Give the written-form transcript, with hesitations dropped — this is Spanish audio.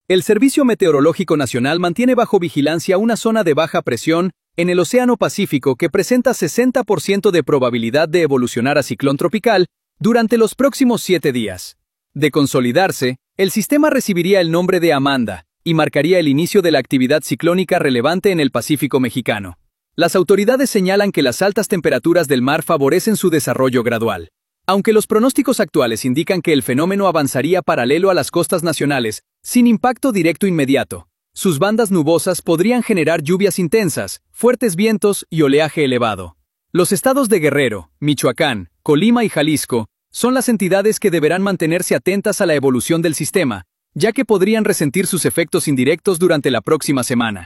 El Servicio Meteorológico Nacional mantiene bajo vigilancia una zona de baja presión en el Océano Pacífico que presenta 60% de probabilidad de evolucionar a ciclón tropical durante los próximos 7 días. De consolidarse, el sistema recibiría el nombre de Amanda y marcaría el inicio de la actividad ciclónica relevante en el Pacífico mexicano. Las autoridades señalan que las altas temperaturas del mar favorecen su desarrollo gradual. Aunque los pronósticos actuales indican que el fenómeno avanzaría paralelo a las costas nacionales, sin impacto directo inmediato, sus bandas nubosas podrían generar lluvias intensas, fuertes vientos y oleaje elevado. Los estados de Guerrero, Michoacán, Colima y Jalisco son las entidades que deberán mantenerse atentas a la evolución del sistema, ya que podrían resentir sus efectos indirectos durante la próxima semana.